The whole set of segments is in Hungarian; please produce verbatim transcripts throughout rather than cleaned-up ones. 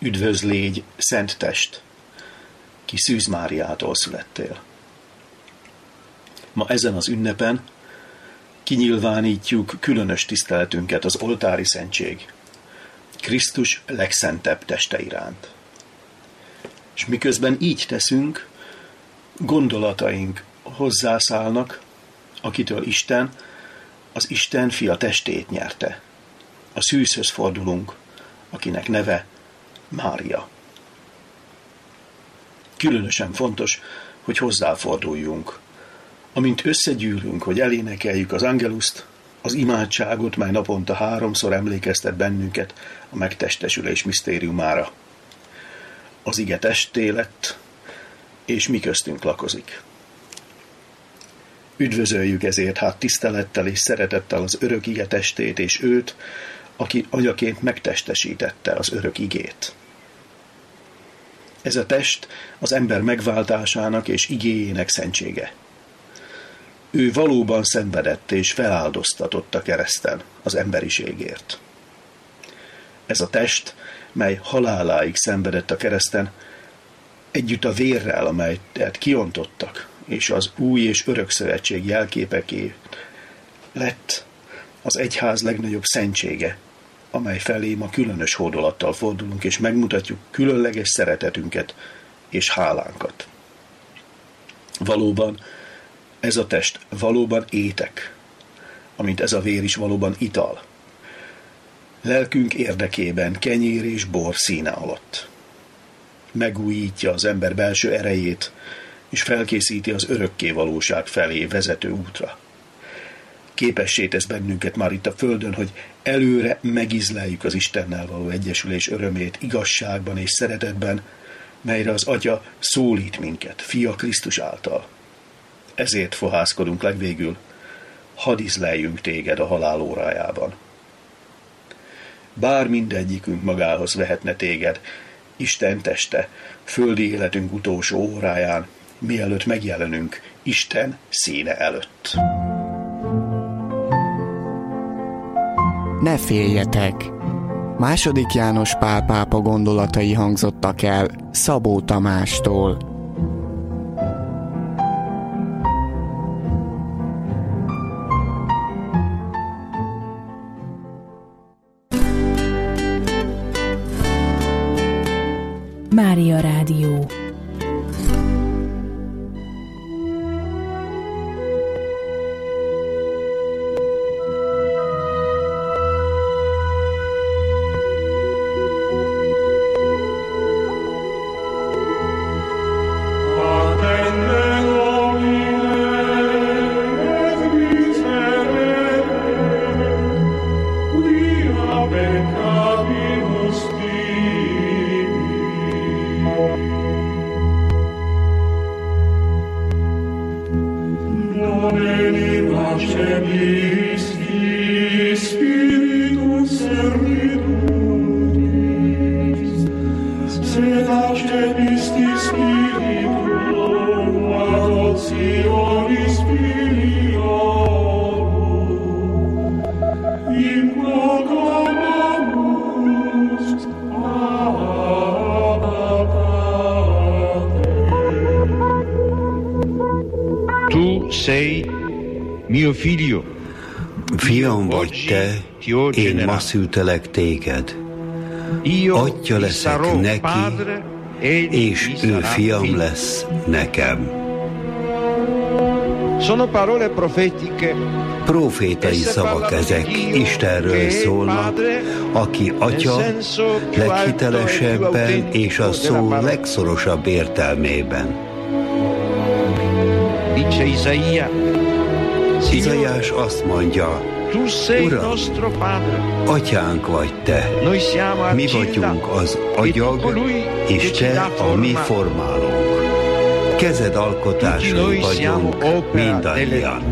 Üdvözl légy, szent test, ki Szűz Máriától születtél. Ma ezen az ünnepen kinyilvánítjuk különös tiszteletünket az oltári szentség, Krisztus legszentebb teste iránt. És miközben így teszünk, gondolataink hozzászállnak, akitől Isten az Isten fia testét nyerte. A szűzhöz fordulunk, akinek neve Mária. Különösen fontos, hogy hozzáforduljunk. Amint összegyűlünk, hogy elénekeljük az angeluszt, az imádságot, mely naponta háromszor emlékeztet bennünket a megtestesülés misztériumára. Az ige testé lett, és mi köztünk lakozik. Üdvözöljük ezért hát tisztelettel és szeretettel az örök ige testét és őt, aki agyaként megtestesítette az örök igét. Ez a test az ember megváltásának és igéjének szentsége. Ő valóban szenvedett és feláldoztatott a kereszten az emberiségért. Ez a test, mely haláláig szenvedett a kereszten, együtt a vérrel, amelyet kiontottak, és az új és örök szövetség jelképeké lett az egyház legnagyobb szentsége, amely felé ma különös hódolattal fordulunk, és megmutatjuk különleges szeretetünket és hálánkat. Valóban ez a test valóban étek, amint ez a vér is valóban ital. Lelkünk érdekében kenyér és bor színe alatt. Megújítja az ember belső erejét, és felkészíti az örökké valóság felé vezető útra. Képessé tesz bennünket már itt a földön, hogy előre megízleljük az Istennel való egyesülés örömét igazságban és szeretetben, melyre az Atya szólít minket, Fia Krisztus által. Ezért fohászkodunk legvégül, hadd ízleljünk téged a halál órájában. Bár mindegyikünk magához vehetne téged, Isten teste, földi életünk utolsó óráján, mielőtt megjelenünk Isten színe előtt. Ne féljetek! Második János Pál pápa gondolatai hangzottak el Szabó Tamástól. Mária Rádió. Fiam vagy te, én ma szültelek téged. Atya leszek neki, és ő fiam lesz nekem. Profétai szavak ezek, Istenről szólnak, aki Atya leghitelesebben és a szó legszorosabb értelmében. Izaiás azt mondja, Uram, Atyánk vagy te, mi vagyunk az agyag, és te a mi formálónk. Kezed alkotásai vagyunk mindannyian.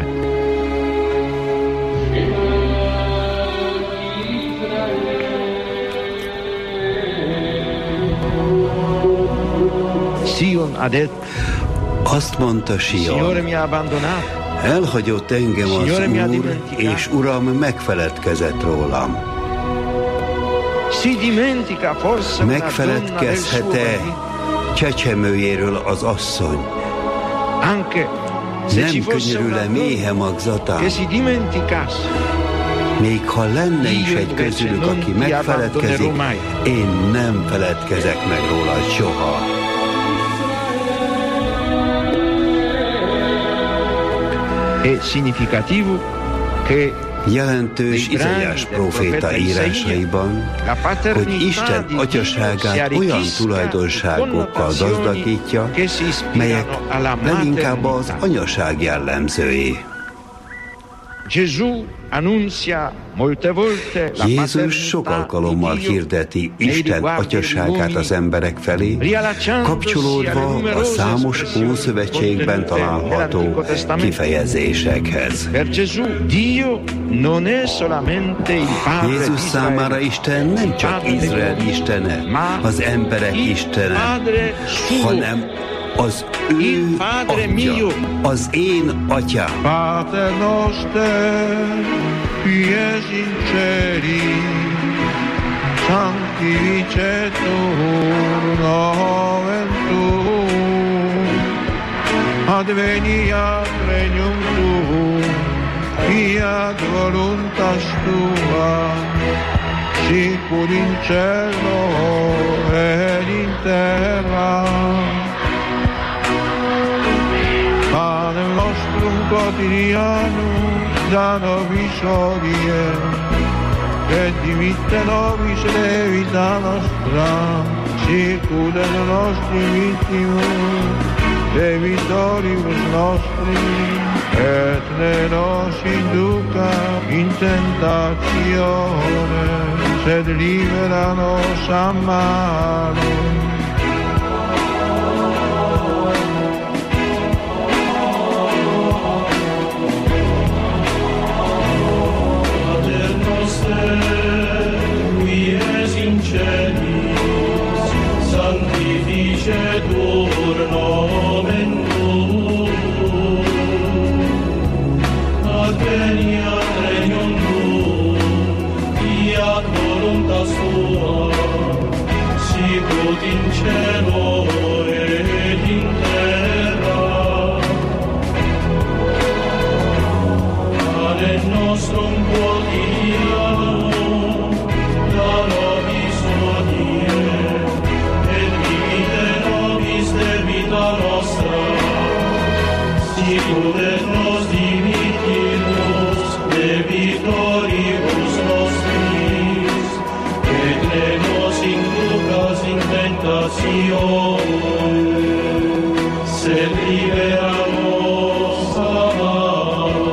Azt mondta Sion, elhagyott engem az Úr, és Uram megfeledkezett rólam. Megfeledkezhet-e csecsemőjéről az asszony? Nem könyörül-e méhe magzatán? Még ha lenne is egy közülük, aki megfeledkezik, én nem feledkezek meg róla soha. Jelentős Izaiás próféta írásaiban, hogy Isten atyaságát olyan tulajdonságokkal gazdagítja, melyek leginkább az anyaság jellemzői. Jézus sok alkalommal hirdeti Isten atyaságát az emberek felé, kapcsolódva a számos Ószövetségben található kifejezésekhez. Jézus számára Isten nem csak Izrael istene, az emberek istene, hanem az ő atya, az én atyám. Pater noster, qui es in celis, sanctificetur nomen tuum, adveniat regnum tuum, fiat voluntas tua, sicur in cielo et in terra. Panem nostrum quotidianum da nobis hodie, et dimitte nobis debita nostra, sicut et nostri vittimus debitoribus nostri, et ne nos induca in tentatione, sed libera nos a malo. Sanctificetur nomen tuum, adveniat regnum tuum, fiat voluntas tua, sicut in cielo et in terra. Panem nostrum quotidianum da nobis hodie, sicut et nos dimittimus debitoribus nostris, et ne nos inducas in tentatione, sed libera nos a malo.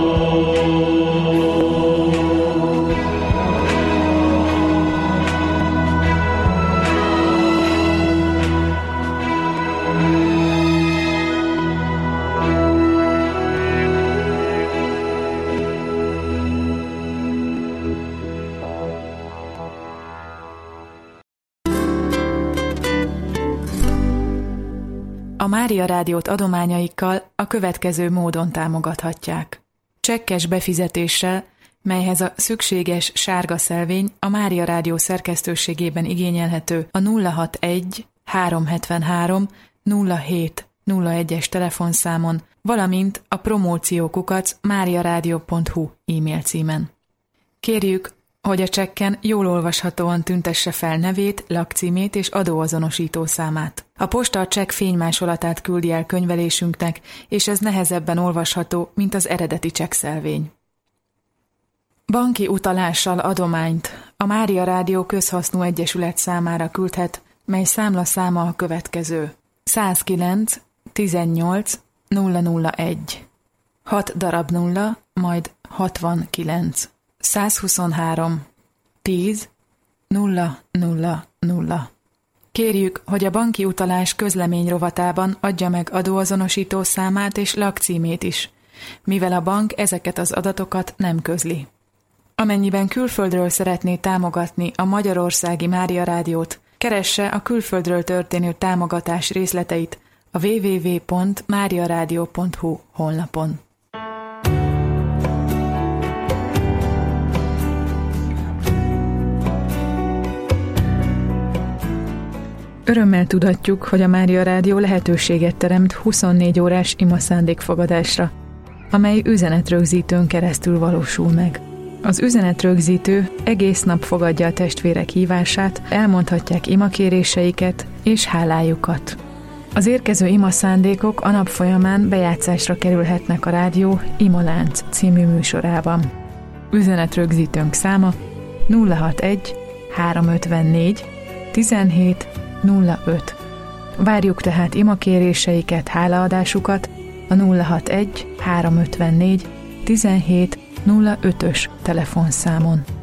A Mária Rádiót adományaikkal a következő módon támogathatják. Csekkes befizetéssel, melyhez a szükséges sárga szelvény a Mária Rádió szerkesztőségében igényelhető a nulla hatvanegy háromszázhetvenhárom nulla hét nulla egyes telefonszámon, valamint a promóciókukac máriaradio pont hu e-mail címen. Kérjük, hogy a csekken jól olvashatóan tüntesse fel nevét, lakcímét és adóazonosító számát. A posta a csekk fénymásolatát küldi el könyvelésünknek, és ez nehezebben olvasható, mint az eredeti csekkszelvény. Banki utalással adományt a Mária Rádió Közhasznú Egyesület számára küldhet, mely számlaszáma a következő: százkilenc tizennyolc nulla nulla egy, hat darab nulla, majd hatvankilenc, százhuszonhárom tíz nulla nulla nulla. Kérjük, hogy a banki utalás közlemény rovatában adja meg adóazonosító számát és lakcímét is, mivel a bank ezeket az adatokat nem közli. Amennyiben külföldről szeretné támogatni a Magyarországi Mária Rádiót, keresse a külföldről történő támogatás részleteit a double-u double-u double-u pont máriaradio pont hu honlapon. Örömmel tudatjuk, hogy a Mária Rádió lehetőséget teremt huszonnégy órás ima szándékfogadásra, amely üzenetrögzítőn keresztül valósul meg. Az üzenetrögzítő egész nap fogadja a testvérek hívását, elmondhatják imakéréseiket és hálájukat. Az érkező ima szándékok a nap folyamán bejátszásra kerülhetnek a rádió Imalánc című műsorában. Üzenetrögzítőnk száma nulla hatvanegy háromszázötvennégy tizenhét nulla öt. Várjuk tehát imakéréseiket, hálaadásukat a nulla hatvanegy háromszázötvennégy tizenhét nulla ötös telefonszámon.